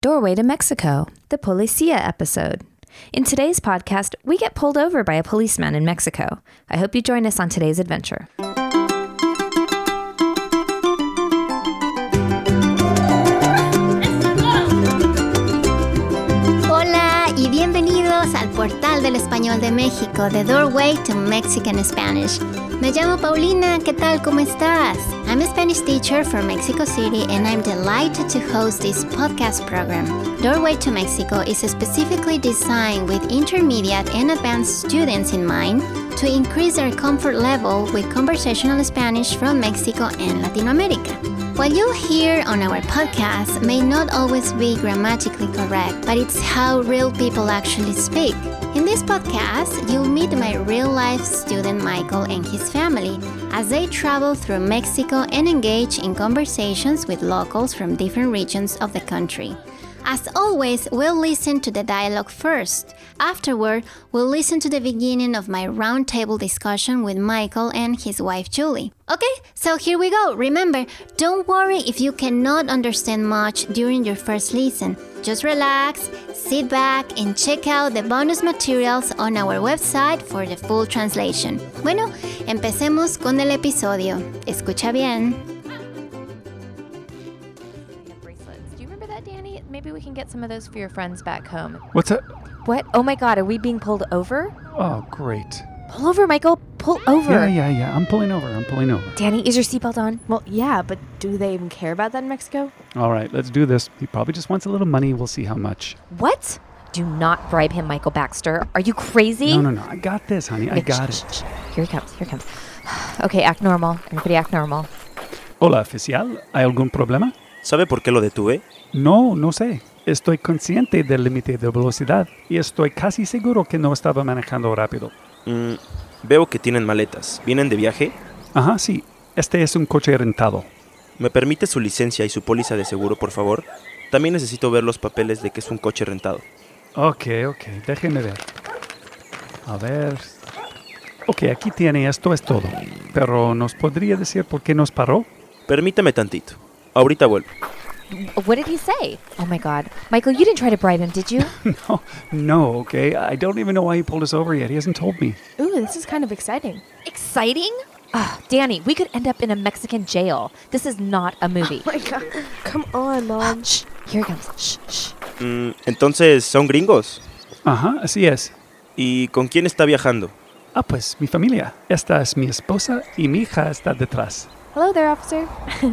Doorway to Mexico, the Policia episode. In today's podcast, we get pulled over by a policeman in Mexico. I hope you join us on today's adventure. Hola y bienvenidos al portal del español de México, The Doorway to Mexican Spanish. Me llamo Paulina, ¿qué tal? ¿Cómo estás? I'm a Spanish teacher from Mexico City and I'm delighted to host this podcast program. Doorway to Mexico is specifically designed with intermediate and advanced students in mind to increase their comfort level with conversational Spanish from Mexico and Latin America. What you'll hear on our podcast may not always be grammatically correct, but it's how real people actually speak. In this podcast, you'll meet my real-life student Michael and his family as they travel through Mexico and engage in conversations with locals from different regions of the country. As always, we'll listen to the dialogue first. Afterward, we'll listen to the beginning of my roundtable discussion with Michael and his wife Julie. Okay, so here we go. Remember, don't worry if you cannot understand much during your first listen. Just relax, sit back, and check out the bonus materials on our website for the full translation. Bueno, empecemos con el episodio. Escucha bien. Danny, maybe we can get some of those for your friends back home. What's that? What? Oh my God, are we being pulled over? Oh, great. Pull over, Michael. Pull over. Yeah. I'm pulling over. Danny, is your seatbelt on? Well, yeah, but do they even care about that in Mexico? All right, let's do this. He probably just wants a little money. We'll see how much. What? Do not bribe him, Michael Baxter. Are you crazy? No. I got this, honey. I got it. Shh. Here he comes. Okay, act normal. Everybody act normal. Hola, oficial. ¿Hay algún problema? ¿Sabe por qué lo detuve? No sé. Estoy consciente del límite de velocidad y estoy casi seguro que no estaba manejando rápido. Veo que tienen maletas. ¿Vienen de viaje? Ajá, sí. Este es un coche rentado. ¿Me permite su licencia y su póliza de seguro, por favor? También necesito ver los papeles de que es un coche rentado. Ok. Déjeme ver. A ver. Ok, aquí tiene. Esto es todo. Pero ¿nos podría decir por qué nos paró? Permítame tantito. Ahorita vuelvo. What did he say? Oh my God. Michael, you didn't try to bribe him, did you? No, okay. I don't even know why he pulled us over yet. He hasn't told me. Ooh, this is kind of exciting. Exciting? Danny, we could end up in a Mexican jail. This is not a movie. Oh my God. Come on, Mom. Shh. Here he comes. Shh. Entonces, ¿son gringos? Ajá, así es. ¿Y con quién está viajando? Pues mi familia. Esta es mi esposa y mi hija está detrás. Hello there, officer.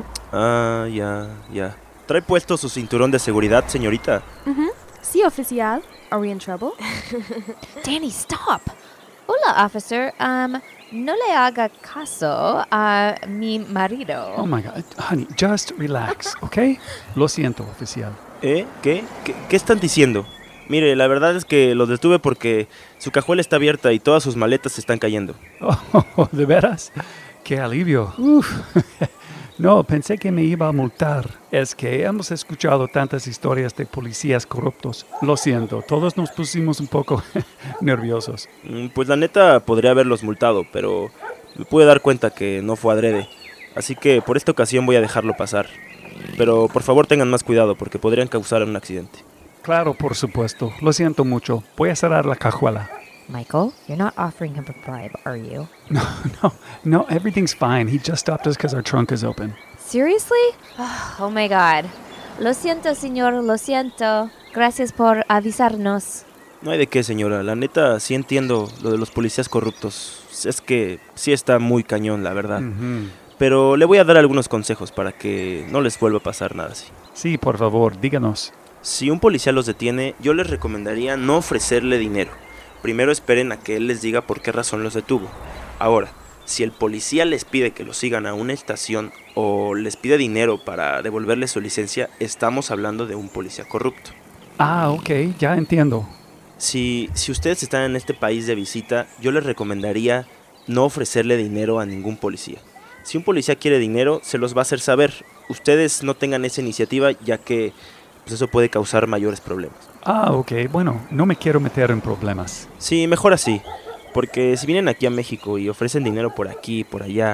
Ya. ¿Trae puesto su cinturón de seguridad, señorita? Sí, oficial. Are we in trouble? Danny, stop. Hola, officer. No le haga caso a mi marido. Oh my God. Honey, just relax, okay? Lo siento, oficial. ¿Qué están diciendo? Mire, la verdad es que los detuve porque su cajuela está abierta y todas sus maletas se están cayendo. Oh, ¿de veras? ¡Qué alivio! Uf. No, pensé que me iba a multar. Es que hemos escuchado tantas historias de policías corruptos. Lo siento, todos nos pusimos un poco nerviosos. Pues la neta podría haberlos multado, pero me pude dar cuenta que no fue adrede. Así que por esta ocasión voy a dejarlo pasar. Pero por favor tengan más cuidado porque podrían causar un accidente. Claro, por supuesto. Lo siento mucho. Voy a cerrar la cajuela. Michael, you're not offering him a bribe, are you? No, everything's fine. He just stopped us because our trunk is open. Seriously? Oh my God. Lo siento, señor, lo siento. Gracias por avisarnos. No hay de qué, señora. La neta, sí entiendo lo de los policías corruptos. Es que sí está muy cañón, la verdad. Pero le voy a dar algunos consejos para que no les vuelva a pasar nada así. Sí, por favor, díganos. Si un policía los detiene, yo les recomendaría no ofrecerle dinero. Primero esperen a que él les diga por qué razón los detuvo. Ahora, si el policía les pide que los sigan a una estación o les pide dinero para devolverles su licencia, estamos hablando de un policía corrupto. Ok, ya entiendo. Si ustedes están en este país de visita, yo les recomendaría no ofrecerle dinero a ningún policía. Si un policía quiere dinero, se los va a hacer saber. Ustedes no tengan esa iniciativa, ya que pues eso puede causar mayores problemas. Ok, bueno, no me quiero meter en problemas. Sí, mejor así, porque si vienen aquí a México y ofrecen dinero por aquí y por allá,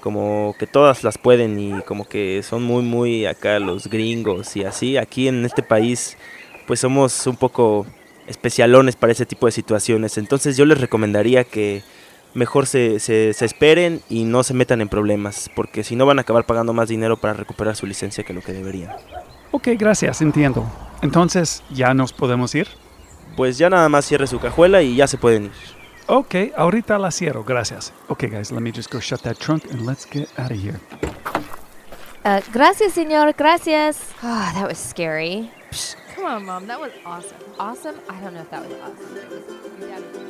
como que todas las pueden y como que son muy, muy acá los gringos y así. Aquí en este país, pues somos un poco especialones para ese tipo de situaciones. Entonces yo les recomendaría que mejor se esperen y no se metan en problemas, porque si no van a acabar pagando más dinero para recuperar su licencia que lo que deberían. Ok, gracias, entiendo. Entonces, ¿ya nos podemos ir? Pues ya nada más cierre su cajuela y ya se pueden ir. Ok, ahorita la cierro, gracias. Okay, guys, let me just go shut that trunk and let's get out of here. Gracias, señor. Gracias. Oh, that was scary. Come on, Mom. That was awesome. Awesome? I don't know if that was awesome.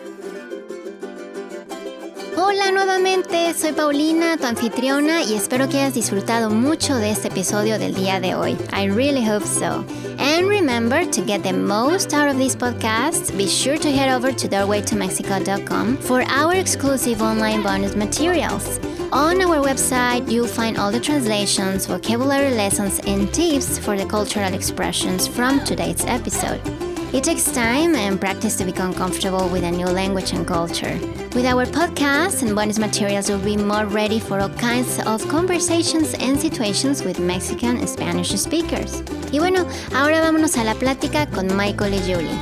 Hola nuevamente, soy Paulina, tu anfitriona, y espero que hayas disfrutado mucho de este episodio del día de hoy. I really hope so. And remember, to get the most out of these podcasts, be sure to head over to doorwaytomexico.com for our exclusive online bonus materials. On our website, you'll find all the translations, vocabulary lessons, and tips for the cultural expressions from today's episode. It takes time and practice to become comfortable with a new language and culture. With our podcast and bonus materials, you'll be more ready for all kinds of conversations and situations with Mexican and Spanish speakers. Y bueno, ahora vámonos a la plática con Michael y Julie.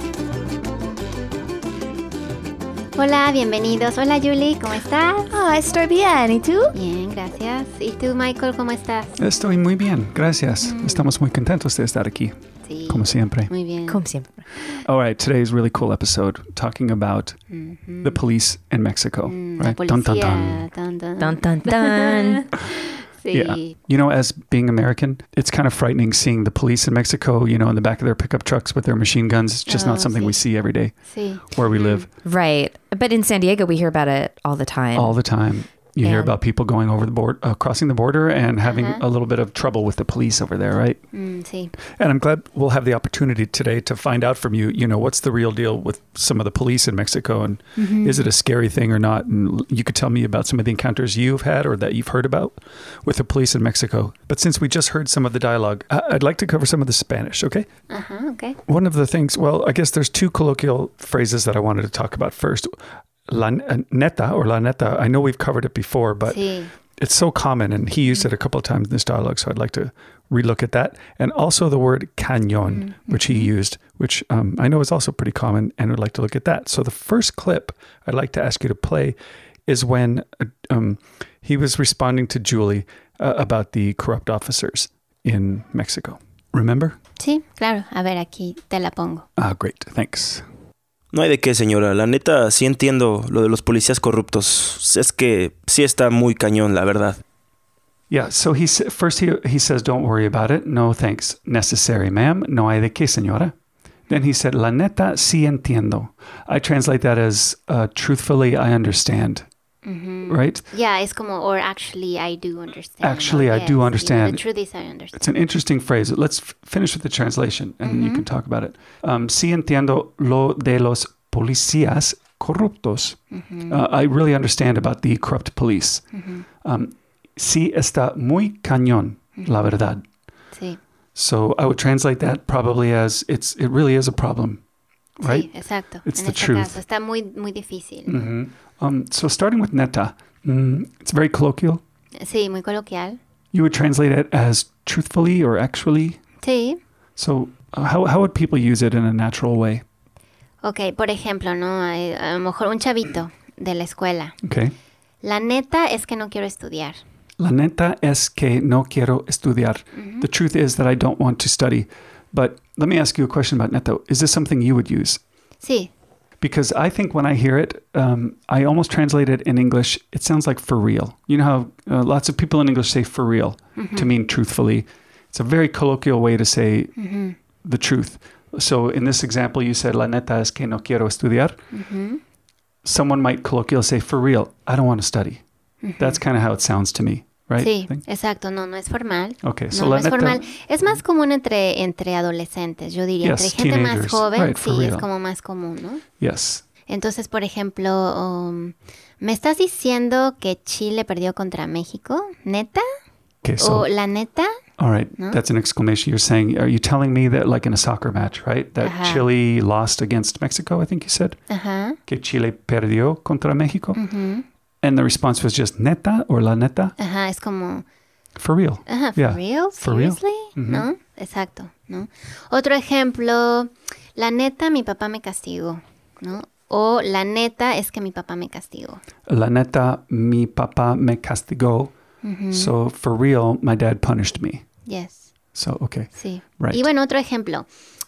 Hola, bienvenidos. Hola Julie, ¿cómo estás? Oh, estoy bien. ¿Y tú? Bien, gracias. ¿Y tú, Michael, cómo estás? Estoy muy bien, gracias. Estamos muy contentos de estar aquí, Sí, como siempre. muy bien. Como siempre. All right, today's really cool episode talking about the police in Mexico. La Right? Dun, dun, policía. dun. Dun, dun. Dun, dun, dun. Sí. Yeah. You know, as being American, it's kind of frightening seeing the police in Mexico, you know, in the back of their pickup trucks with their machine guns. It's just Oh, not something sí. we see every day Sí. where we live Right. But in San Diego, we hear about it all the time. all the time. You hear And- about people going over the board, crossing the border and having Uh-huh. a little bit of trouble with the police over there, right? Sí. And I'm glad we'll have the opportunity today to find out from you, you know, what's the real deal with some of the police in Mexico and is it a scary thing or not? And you could tell me about some of the encounters you've had or that you've heard about with the police in Mexico. But since we just heard some of the dialogue, I'd like to cover some of the Spanish, okay? Ajá, ok. One of the things, well, I guess there's two colloquial phrases that I wanted to talk about first. La neta or la neta, I know we've covered it before, but Sí. it's so common and he used it a couple of times in this dialogue, so I'd like to relook at that. And also the word cañón, which he used, which I know is also pretty common, and would like to look at that. So the first clip I'd like to ask you to play is when he was responding to Julie about the corrupt officers in Mexico. Remember? Sí, claro. A ver, aquí te la pongo. Great, thanks. No hay de qué, señora. La neta, sí entiendo lo de los policías corruptos. Es que sí está muy cañón, la verdad. Yeah, so he says, don't worry about it. No thanks. Necessary, ma'am. No hay de qué, señora. Then he said, la neta, sí entiendo. I translate that as, truthfully, I understand. Right? Yeah, es como, or actually I do understand. Actually, or I do yes, understand. You know, the truth is I understand. It's an interesting phrase. Let's finish with the translation, and then you can talk about it. Sí entiendo lo de los policías corruptos. I really understand about the corrupt police. Sí está muy cañón, la verdad. Sí. So I would translate that probably as it really is a problem, right? Sí, exacto. It's en the este truth. caso está muy, muy difícil. So starting with neta, it's very colloquial. Sí, muy coloquial. You would translate it as truthfully or actually. Sí. So how would people use it in a natural way? Ok, por ejemplo, ¿no? A lo mejor un chavito de la escuela. Okay. La neta es que no quiero estudiar. La neta es que no quiero estudiar. The truth is that I don't want to study. But let me ask you a question about neta. Is this something you would use? Sí. Because I think when I hear it, I almost translate it in English. It sounds like for real. You know how lots of people in English say for real to mean truthfully. It's a very colloquial way to say the truth. So in this example, you said, la neta es que no quiero estudiar. Someone might colloquially say, for real, I don't want to study. That's kind of how it sounds to me, right? Sí, exacto. No es formal. Okay, so No la es neta... formal. Es más común entre adolescentes, yo diría. Yes, Entre gente más teenagers. joven, Right, for sí, es real. como más común, ¿no? Yes. Entonces, por ejemplo, ¿me estás diciendo que Chile perdió contra México? ¿Neta? Okay, so... ¿O la neta? All right, No? that's an exclamation. You're saying, are you telling me that like in a soccer match, right? That Ajá. Chile lost against Mexico, I think you said? Ajá. Que Chile perdió contra México? And the response was just neta or la neta? Ajá, es como... For real. Ajá, for Yeah. real? For real. Seriously? ¿No? Exacto, ¿no? Otro ejemplo, la neta, mi papá me castigó, ¿no? O la neta es que mi papá me castigó. La neta, mi papá me castigó. So for real, my dad punished me. Yes, So, okay. sí. Right. Y bueno, otro ejemplo.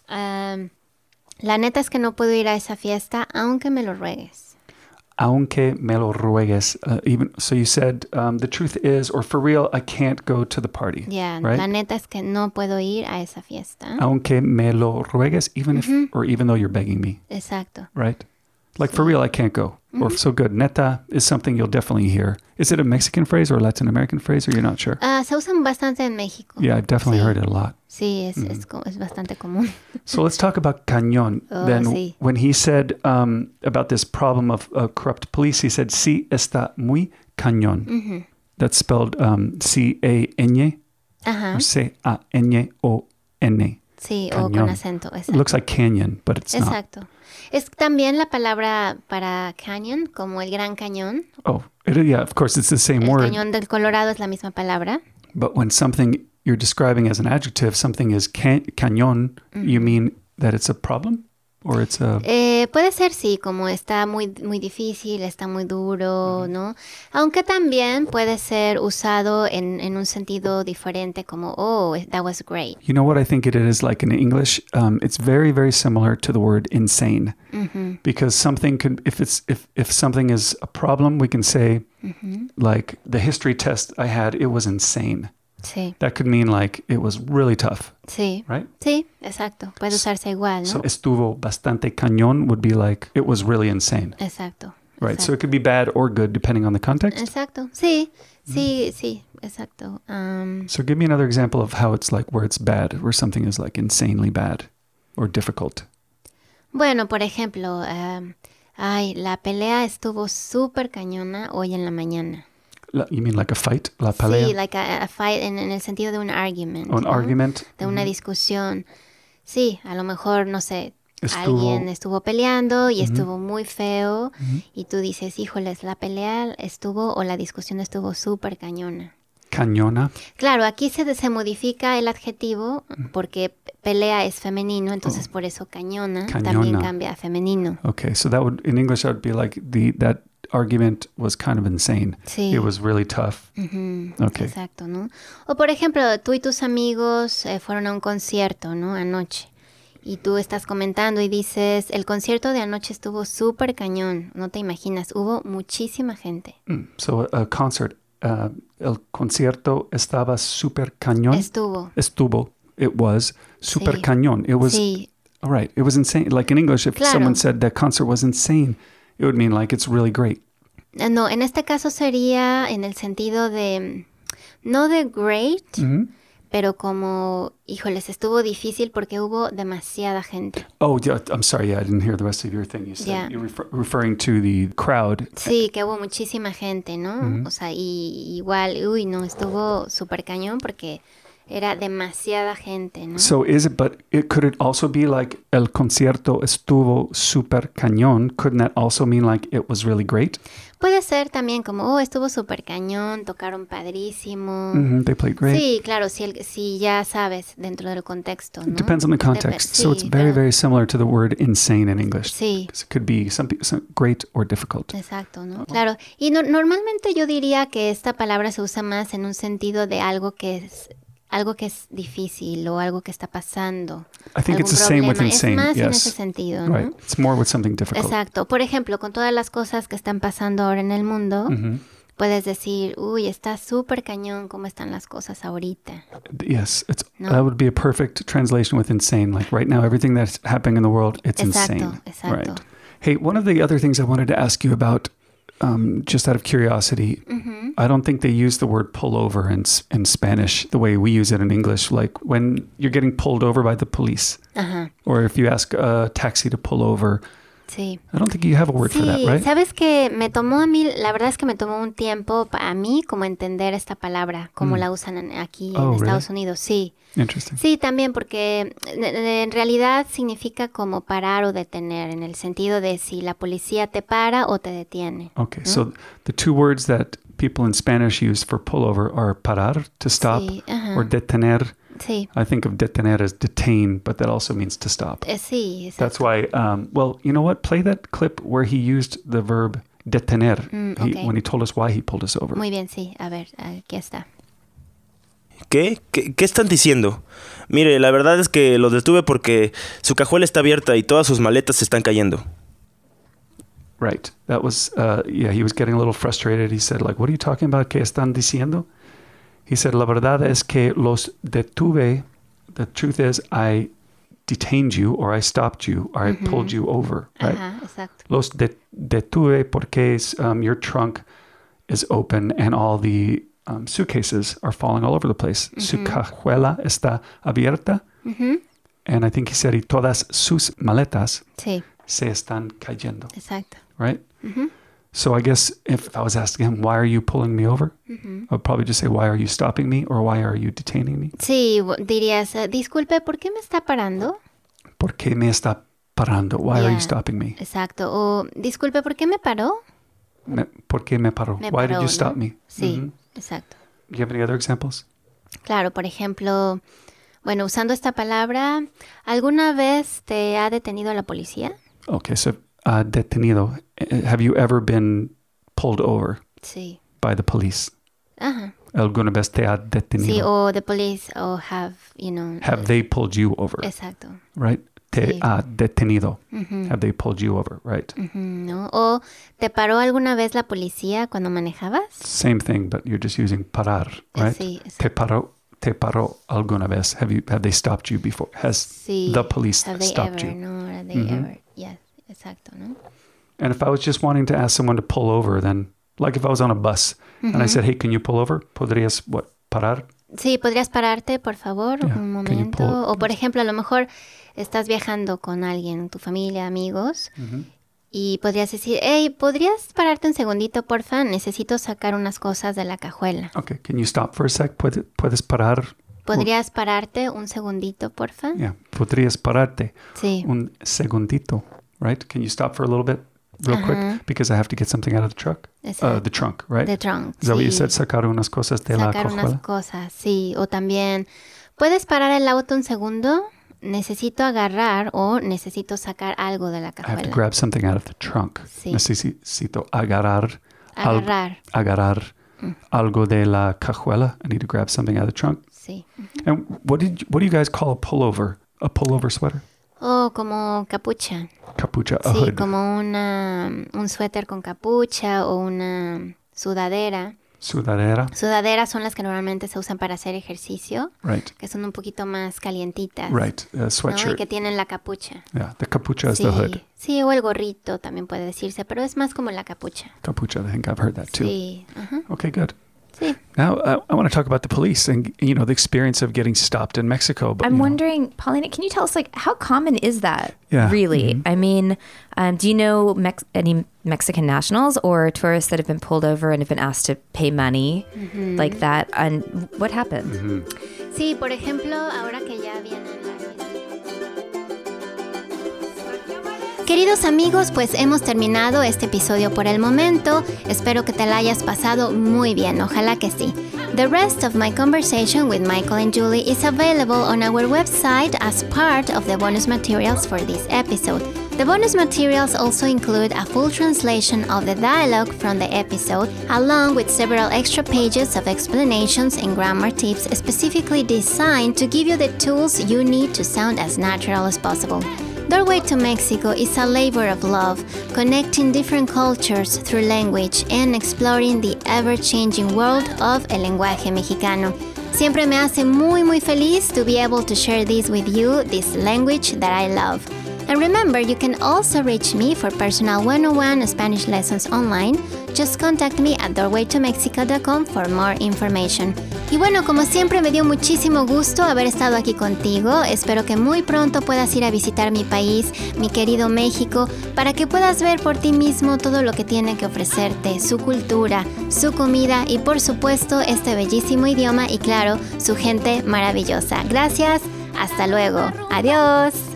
La neta es que no puedo ir a esa fiesta aunque me lo ruegues. Aunque me lo ruegues. So you said, the truth is, or for real, I can't go to the party. Ya, right? la neta es que no puedo ir a esa fiesta. Aunque me lo ruegues, even if, or even though you're begging me, Exacto. right? Like for real, I can't go. Or so good. Neta is something you'll definitely hear. Is it a Mexican phrase or a Latin American phrase, or you're not sure? Se usan bastante en México. Yeah, I've definitely Sí. heard it a lot. Sí, es bastante común. So let's talk about cañón. Oh, Then sí. when he said about this problem of corrupt police, he said, sí está muy cañón. That's spelled C-A-N-E Ajá. or C-A-N-O-N. Sí, o Cañón. con acento. It Exacto. looks like canyon, but it's not. Exacto. Es también la palabra para canyon, como el Gran Cañón. Oh, yeah, of course, it's the same El word. Cañón del Colorado es la misma palabra. But when something you're describing as an adjective, something is cañón, you mean that it's a problem? Or it's a... Puede ser, sí, como está muy, muy difícil, está muy duro, ¿no? Aunque también puede ser usado en un sentido diferente, como, oh, that was great. You know what I think it is like in English? It's very, very similar to the word insane. Because something could, if something is a problem, we can say, like, the history test I had, it was insane. Sí, That could mean like it was really tough, sí. right? Sí, exacto. Puede usarse igual, ¿no? So estuvo bastante cañón would be like it was really insane, Exacto. right? So it could be bad or good depending on the context. Exacto. Sí, sí, exacto. So give me another example of how it's like where it's bad, where something is like insanely bad or difficult. Bueno, por ejemplo, la pelea estuvo súper cañona hoy en la mañana. You mean like a fight? La pelea? Sí, like a fight en el sentido de un argument. Or an ¿no? argument? De una discusión. Sí, a lo mejor, no sé, Estuvo- alguien estuvo peleando y estuvo muy feo y tú dices, híjoles, la pelea estuvo o la discusión estuvo súper cañona. Cañona. Claro, aquí se modifica el adjetivo porque pelea es femenino, entonces por eso cañona también Cañona. cambia a femenino. Okay, so that would, in English, that would be like that argument was kind of insane. Sí. It was really tough. Okay. Exacto, ¿no? O por ejemplo, tú y tus amigos fueron a un concierto, ¿no? Anoche. Y tú estás comentando y dices, el concierto de anoche estuvo súper cañón. No te imaginas, hubo muchísima gente. So a concert, el concierto estaba super cañón. Estuvo. It was super Sí. cañón. It was, Sí, all right, it was insane. Like in English, if Claro. someone said that concert was insane, it would mean like it's really great. no, en este caso sería en el sentido de, no de great, pero como, híjoles, estuvo difícil porque hubo demasiada gente. Oh, yeah, I'm sorry. Yeah, I didn't hear the rest of your thing. You said Yeah. you're referring to the crowd. Sí, que hubo muchísima gente, ¿no? O sea, y igual, uy, no, estuvo súper cañón porque era demasiada gente, ¿no? So could it also be like el concierto estuvo super cañón? Couldn't that also mean like it was really great? Puede ser también como, oh, estuvo súper cañón, tocaron padrísimo. They played great. Sí, claro, si ya sabes dentro del contexto, ¿no? It depends on the context. So it's very, very similar to the word insane in English. Sí. 'Cause it could be some great or difficult. Exacto, ¿no? Claro. Y normalmente yo diría que esta palabra se usa más en un sentido de algo que es difícil o algo que está pasando. I think it's the algún same with problema. insane. Es más en Yes. ese sentido, ¿no? Right. It's more with something difficult. Exacto. Por ejemplo, con todas las cosas que están pasando ahora en el mundo, puedes decir, uy, está súper cañón cómo están las cosas ahorita. Yes, No. that would be a perfect translation with insane. Like right now, everything that's happening in the world, it's insane. Exacto. Right. Hey, one of the other things I wanted to ask you about, just out of curiosity, I don't think they use the word pull over in Spanish the way we use it in English. Like when you're getting pulled over by the police, Ajá. or if you ask a taxi to pull over, Sí. I don't think you have a word for that, Sí, right? sabes que me tomó a mí, la verdad es que me tomó un tiempo a mí como entender esta palabra, como la usan aquí en Estados Unidos, sí. Interesting. Sí, también porque en realidad significa como parar o detener, en el sentido de si la policía te para o te detiene. Okay, so the two words that people in Spanish use for pullover are parar, to stop, Sí, ajá. or detener. Sí, I think of detener as detain, but that also means to stop. sí, exacto. That's why, well, you know what? Play that clip where he used the verb detener okay. when he told us why he pulled us over. Muy bien, sí. A ver, aquí está. ¿Qué están diciendo? Mire, la verdad es que lo detuve porque su cajuela está abierta y todas sus maletas se están cayendo. Right. That was, he was getting a little frustrated. He said, like, what are you talking about? ¿Qué están diciendo? He said, la verdad es que los detuve. The truth is, I detained you, or I stopped you, or I pulled you over, right? Ajá, exacto. Los detuve porque your trunk is open and all the suitcases are falling all over the place. Su cajuela está abierta. And I think he said, y todas sus maletas Sí, se están cayendo, exacto. right? So I guess if I was asking him, why are you pulling me over? I would probably just say, why are you stopping me? Or why are you detaining me? Sí, dirías, disculpe, ¿por qué me está parando? ¿Por qué me está parando? Why are Yeah. you stopping me? Exacto. O, disculpe, ¿por qué me paró? ¿Por qué me paró? Me Why paró, did you ¿no? stop me? Sí, exacto. Do you have any other examples? Claro, por ejemplo, bueno, usando esta palabra, ¿alguna vez te ha detenido la policía? Okay, so detenido. Have you ever been pulled over Sí. by the police? Ajá. ¿Alguna vez te ha detenido? Sí, o the police, o have, Have they pulled you over? Exacto. Right? Te Sí. ha detenido. Have they pulled you over? Right? ¿No? O, ¿te paró alguna vez la policía cuando manejabas? Same thing, but you're just using parar, right? Sí, Te paró alguna vez. Have they stopped you before? Has Sí. the police Have they stopped ever, you? ¿no? Have they ever? Yes, exacto, ¿no? And if I was just wanting to ask someone to pull over, then, like if I was on a bus and I said, hey, can you pull over? ¿Podrías parar? Sí, ¿podrías pararte, por favor, Yeah, un can you momento? pull- O, por ejemplo, a lo mejor estás viajando con alguien, tu familia, amigos, y podrías decir, hey, ¿podrías pararte un segundito, porfa? Necesito sacar unas cosas de la cajuela. Okay, can you stop for a sec? ¿Puedes parar? ¿Podrías pararte un segundito, porfa? Yeah, podrías pararte Sí. un segundito, right? Can you stop for a little bit, real quick? Because I have to get something out of the truck. Exacto. The trunk, right? The trunk, Is that what you sí. said? Sacar unas cosas de la Sacar unas cajuela? cosas, sí. O también, ¿puedes parar el auto un segundo? Necesito agarrar o necesito sacar algo de la I have to cajuela. grab something out of the trunk. Sí. Necesito agarrar Agarrar, algo de la cajuela. I need to grab something out of the trunk. sí. And what do you guys call a pullover? A pullover sweater? O como capucha. Capucha, a Sí, hood. como un suéter con capucha o una sudadera. Sudadera, Sudaderas son las que normalmente se usan para hacer ejercicio, right? que son un poquito más calientitas. Right, a ¿no? Y sweatshirt. que tienen la capucha. Yeah, the capucha is Sí, the hood. sí, o el gorrito también puede decirse, pero es más como la capucha. Capucha, I think I've heard that too. Sí, ajá, Okay, good. sí. Now, I want to talk about the police and, the experience of getting stopped in Mexico. But, I'm wondering, Paulina, can you tell us, how common is that, Yeah. really? I mean, do you know any Mexican nationals or tourists that have been pulled over and have been asked to pay money like that? And what happened? Sí, por ejemplo, ahora que ya vienen las... Queridos amigos, pues hemos terminado este episodio por el momento. Espero que te la hayas pasado muy bien, ojalá que sí. The rest of my conversation with Michael and Julie is available on our website as part of the bonus materials for this episode. The bonus materials also include a full translation of the dialogue from the episode, along with several extra pages of explanations and grammar tips specifically designed to give you the tools you need to sound as natural as possible. Doorway to Mexico is a labor of love, connecting different cultures through language and exploring the ever-changing world of el lenguaje mexicano. Siempre me hace muy feliz to be able to share this with you, this language that I love. And remember, you can also reach me for personal 101 Spanish lessons online. Just contact me at doorwaytomexico.com for more information. Y bueno, como siempre me dio muchísimo gusto haber estado aquí contigo. Espero que muy pronto puedas ir a visitar mi país, mi querido México, para que puedas ver por ti mismo todo lo que tiene que ofrecerte, su cultura, su comida y por supuesto este bellísimo idioma y claro, su gente maravillosa. Gracias, hasta luego. Adiós.